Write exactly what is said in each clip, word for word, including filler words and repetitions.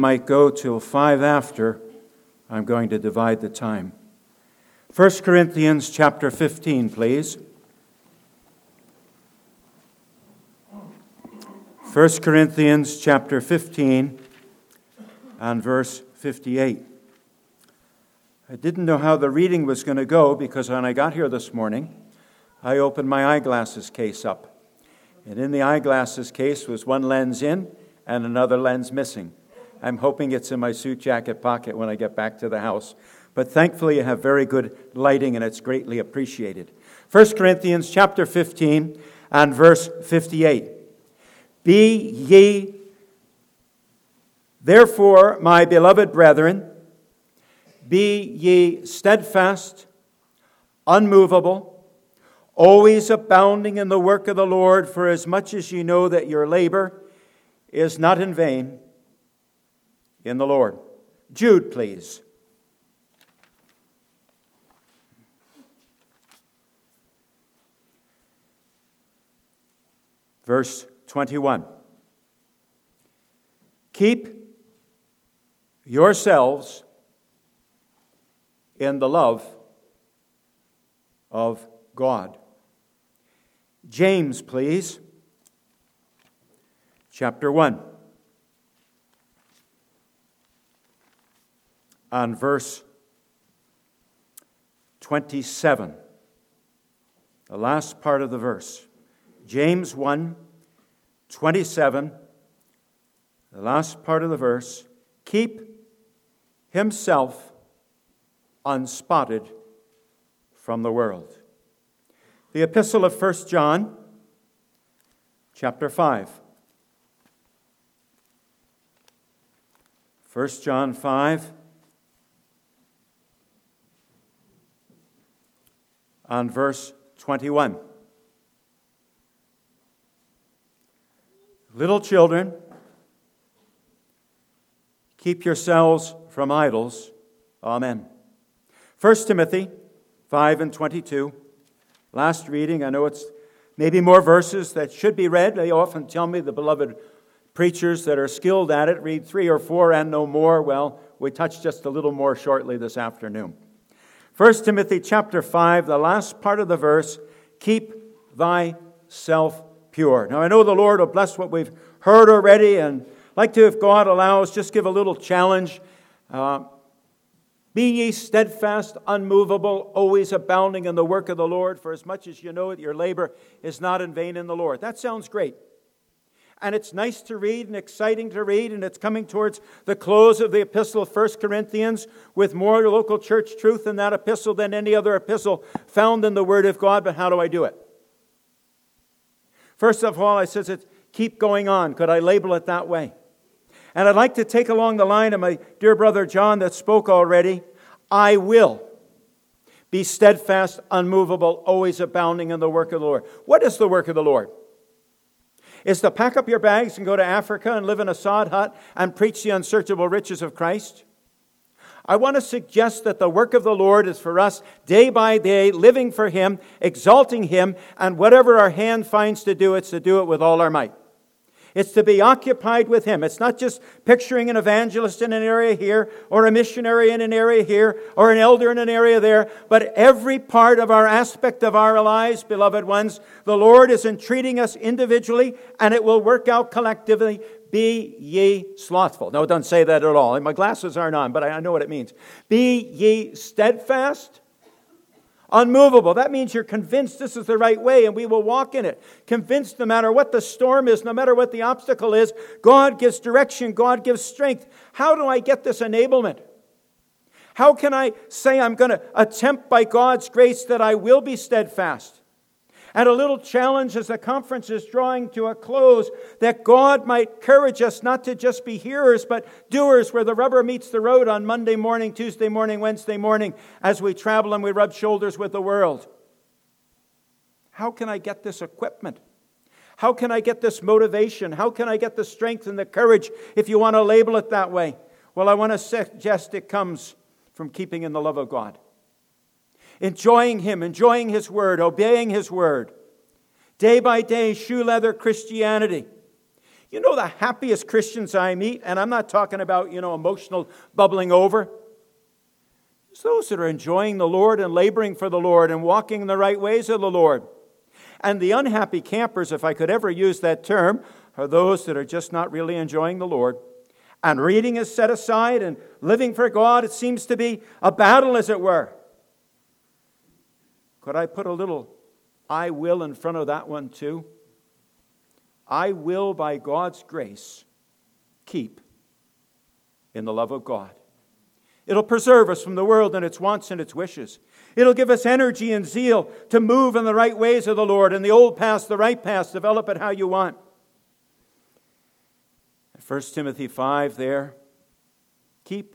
Might go till five after. I'm going to divide the time. First Corinthians chapter fifteen, please. First Corinthians chapter fifteen and verse fifty-eight. I didn't know how the reading was going to go because when I got here this morning, I opened my eyeglasses case up. And in the eyeglasses case was one lens in and another lens missing. I'm hoping it's in my suit jacket pocket when I get back to the house. But thankfully you have very good lighting and it's greatly appreciated. First Corinthians chapter fifteen and verse fifty-eight. Be ye therefore, my beloved brethren, be ye steadfast, unmovable, always abounding in the work of the Lord, for as much as ye know that your labor is not in vain in the Lord. Jude, please. Verse twenty-one. Keep yourselves in the love of God. James, please. Chapter one. On verse twenty-seven. The last part of the verse. James one, twenty-seven. The last part of the verse. Keep himself unspotted from the world. The epistle of First John, chapter five. First John five. On verse twenty-one. Little children, keep yourselves from idols. Amen. First Timothy five and twenty-two. Last reading. I know it's maybe more verses that should be read. They often tell me, the beloved preachers that are skilled at it, read three or four and no more. Well, we touched just a little more shortly this afternoon. First Timothy chapter five, the last part of the verse, keep thyself pure. Now I know the Lord will bless what we've heard already, and I'd like to, if God allows, just give a little challenge. Uh, Be ye steadfast, unmovable, always abounding in the work of the Lord, for as much as you know that your labor is not in vain in the Lord. That sounds great. And it's nice to read and exciting to read, and it's coming towards the close of the epistle of First Corinthians with more local church truth in that epistle than any other epistle found in the Word of God. But how do I do it? First of all, I says it, keep going on. Could I label it that way? And I'd like to take along the line of my dear brother John that spoke already. I will be steadfast, unmovable, always abounding in the work of the Lord. What is the work of the Lord? Is to pack up your bags and go to Africa and live in a sod hut and preach the unsearchable riches of Christ? I want to suggest that the work of the Lord is for us day by day, living for Him, exalting Him, and whatever our hand finds to do, it's to do it with all our might. It's to be occupied with Him. It's not just picturing an evangelist in an area here, or a missionary in an area here, or an elder in an area there, but every part of our aspect of our lives, beloved ones, the Lord is entreating us individually, and it will work out collectively. Be ye slothful. No, it doesn't say that at all. My glasses aren't on, but I know what it means. Be ye steadfast, unmovable. That means you're convinced this is the right way and we will walk in it. Convinced no matter what the storm is, no matter what the obstacle is, God gives direction, God gives strength. How do I get this enablement? How can I say I'm going to attempt by God's grace that I will be steadfast? And a little challenge as the conference is drawing to a close, that God might encourage us not to just be hearers, but doers, where the rubber meets the road on Monday morning, Tuesday morning, Wednesday morning, as we travel and we rub shoulders with the world. How can I get this equipment? How can I get this motivation? How can I get the strength and the courage, if you want to label it that way? Well, I want to suggest it comes from keeping in the love of God. Enjoying Him, enjoying His Word, obeying His Word. Day by day, shoe leather Christianity. You know the happiest Christians I meet, and I'm not talking about, you know, emotional bubbling over. It's those that are enjoying the Lord and laboring for the Lord and walking in the right ways of the Lord. And the unhappy campers, if I could ever use that term, are those that are just not really enjoying the Lord. And reading is set aside and living for God, it seems to be a battle, as it were. Could I put a little I will in front of that one too? I will, by God's grace, keep in the love of God. It'll preserve us from the world and its wants and its wishes. It'll give us energy and zeal to move in the right ways of the Lord, and the old paths, the right paths, develop it how you want. First Timothy five there, keep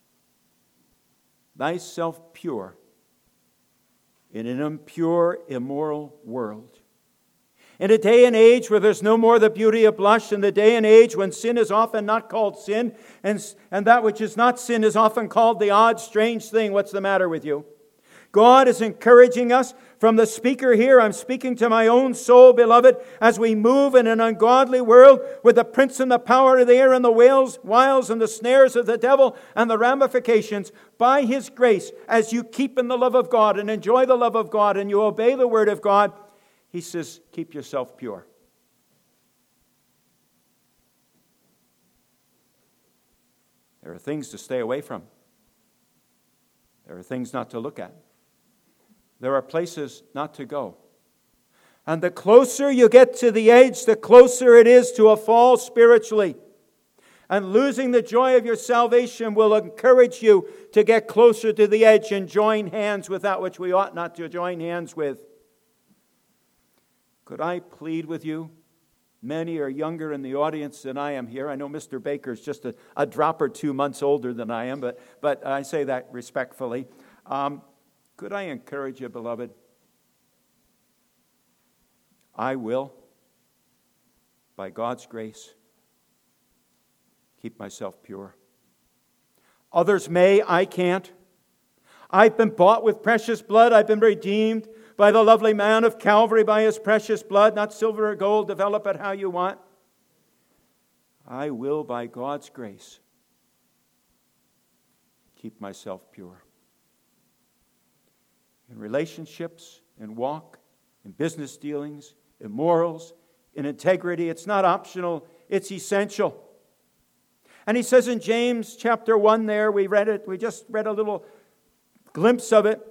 thyself pure in an impure, immoral world. In a day and age where there's no more the beauty of blush, in the day and age when sin is often not called sin, and, and that which is not sin is often called the odd, strange thing. What's the matter with you? God is encouraging us from the speaker here. I'm speaking to my own soul, beloved, as we move in an ungodly world with the prince and the power of the air and the wiles, wiles and the snares of the devil and the ramifications. By His grace, as you keep in the love of God and enjoy the love of God and you obey the word of God, He says, keep yourself pure. There are things to stay away from. There are things not to look at. There are places not to go. And the closer you get to the edge, the closer it is to a fall spiritually. And losing the joy of your salvation will encourage you to get closer to the edge and join hands with that which we ought not to join hands with. Could I plead with you? Many are younger in the audience than I am here. I know Mister Baker is just a, a drop or two months older than I am, but, but I say that respectfully. Um, could I encourage you, beloved? I will, by God's grace, keep myself pure. Others may, I can't. I've been bought with precious blood. I've been redeemed by the lovely man of Calvary, by His precious blood, not silver or gold. Develop it how you want. I will, by God's grace, keep myself pure. In relationships, in walk, in business dealings, in morals, in integrity, it's not optional, it's essential. And he says in James chapter one there, we read it, we just read a little glimpse of it.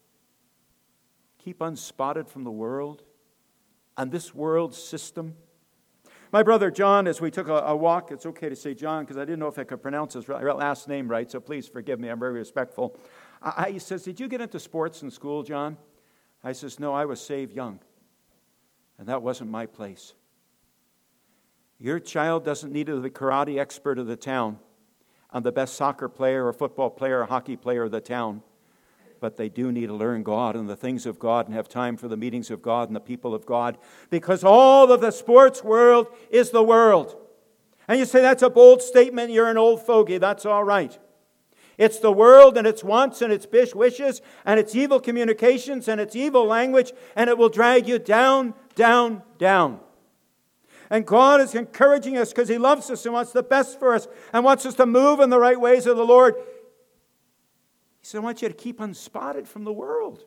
Keep unspotted from the world and this world's system. My brother John, as we took a, a walk, it's okay to say John because I didn't know if I could pronounce his last name right, so please forgive me, I'm very respectful. I, he says, did you get into sports in school, John? I says, no, I was saved young. And that wasn't my place. Your child doesn't need the karate expert of the town and the best soccer player or football player or hockey player of the town. But they do need to learn God and the things of God and have time for the meetings of God and the people of God. Because all of the sports world is the world. And you say, that's a bold statement, you're an old fogey. That's all right. It's the world and its wants and its wishes and its evil communications and its evil language, and it will drag you down, down, down. And God is encouraging us because He loves us and wants the best for us and wants us to move in the right ways of the Lord. He said, I want you to keep unspotted from the world.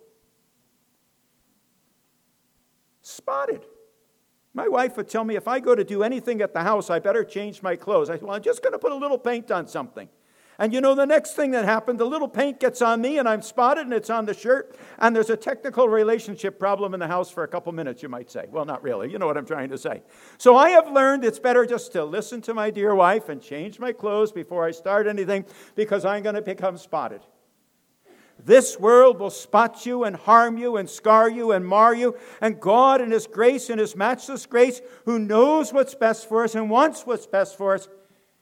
Spotted. My wife would tell me if I go to do anything at the house, I better change my clothes. I said, well, I'm just going to put a little paint on something. And you know, the next thing that happened, the little paint gets on me and I'm spotted and it's on the shirt. And there's a technical relationship problem in the house for a couple minutes, you might say. Well, not really. You know what I'm trying to say. So I have learned it's better just to listen to my dear wife and change my clothes before I start anything because I'm going to become spotted. This world will spot you and harm you and scar you and mar you. And God in His grace and His matchless grace, who knows what's best for us and wants what's best for us,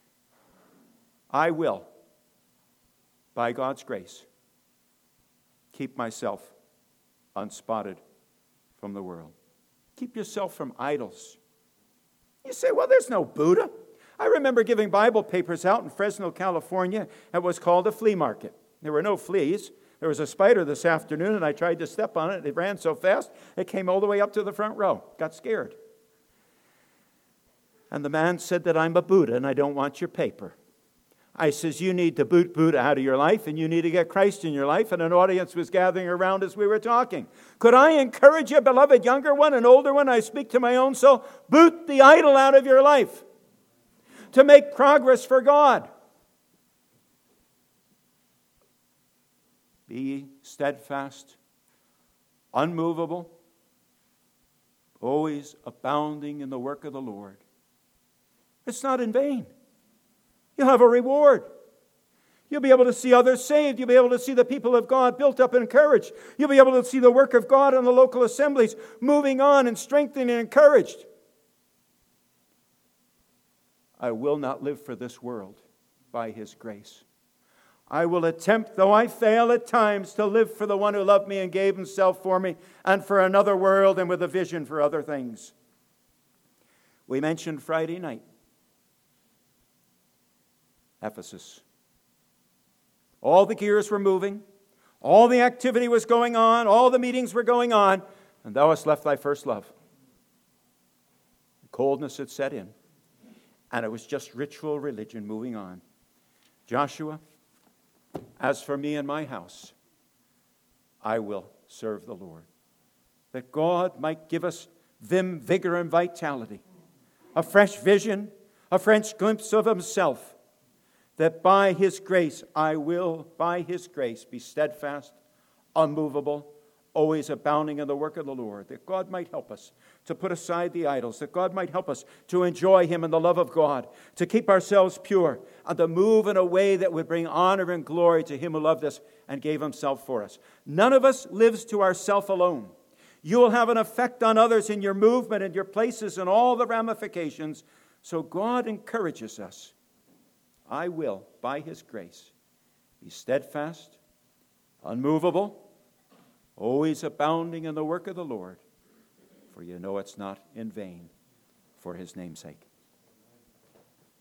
I will, by God's grace, keep myself unspotted from the world. Keep yourself from idols. You say, well, there's no Buddha. I remember giving Bible papers out in Fresno, California. It was called a flea market. There were no fleas. There was a spider this afternoon, and I tried to step on it. It ran so fast, it came all the way up to the front row. Got scared. And the man said that I'm a Buddha and I don't want your paper. I says, you need to boot Buddha out of your life and you need to get Christ in your life. And an audience was gathering around as we were talking. Could I encourage you, beloved younger one and older one, I speak to my own soul, boot the idol out of your life to make progress for God. Be steadfast, unmovable, always abounding in the work of the Lord. It's not in vain. You'll have a reward. You'll be able to see others saved. You'll be able to see the people of God built up and encouraged. You'll be able to see the work of God in the local assemblies moving on and strengthened and encouraged. I will not live for this world by His grace. I will attempt, though I fail at times, to live for the one who loved me and gave Himself for me and for another world and with a vision for other things. We mentioned Friday night Ephesus. All the gears were moving. All the activity was going on. All the meetings were going on. And thou hast left thy first love. Coldness had set in. And it was just ritual religion moving on. Joshua, as for me and my house, I will serve the Lord. That God might give us vim, vigor, and vitality. A fresh vision, a fresh glimpse of Himself. That by His grace, I will, by His grace, be steadfast, unmovable, always abounding in the work of the Lord. That God might help us to put aside the idols. That God might help us to enjoy Him and the love of God. To keep ourselves pure. And to move in a way that would bring honor and glory to Him who loved us and gave Himself for us. None of us lives to ourself alone. You will have an effect on others in your movement and your places and all the ramifications. So God encourages us. I will, by His grace, be steadfast, unmovable, always abounding in the work of the Lord, for you know it's not in vain for His name's sake.